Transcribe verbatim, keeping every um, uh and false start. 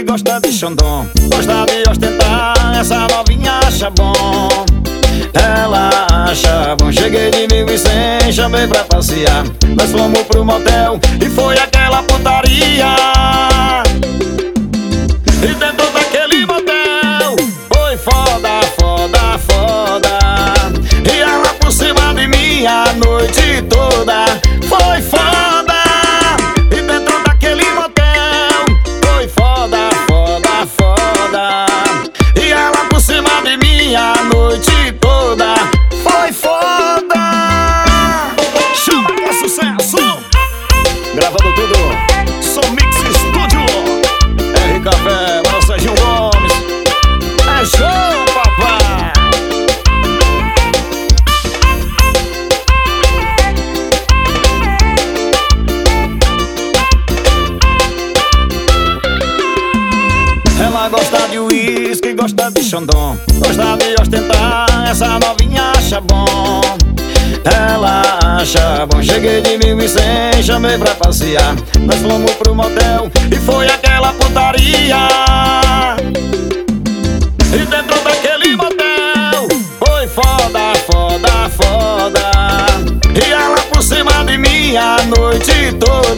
gosta de xandão, gosta de ostentar, essa novinha acha bom. Ela acha bom, cheguei de mil e cem, chamei pra passear. Nós fomos pro motel e foi aquela putaria. E dentro daquele motel foi foda, foda, foda. E ela por cima de mim a noite toda foi foda. E dentro daquele motel foi foda, foda, foda. E ela por cima de mim a noite toda foi foda. Chama que é sucesso. Gravando tudo, Som Mix Studio, R Café, Mano Serginho Gomes. É show, papai. Ela gosta de uísque, gosta de xandão, gosta de ostentar, essa novinha acha bom. Ela acha bom, cheguei de mil e cem, chamei pra passear. Nós fomos pro motel e foi aquela putaria. E dentro daquele motel foi foda, foda, foda. E ela por cima de mim a noite toda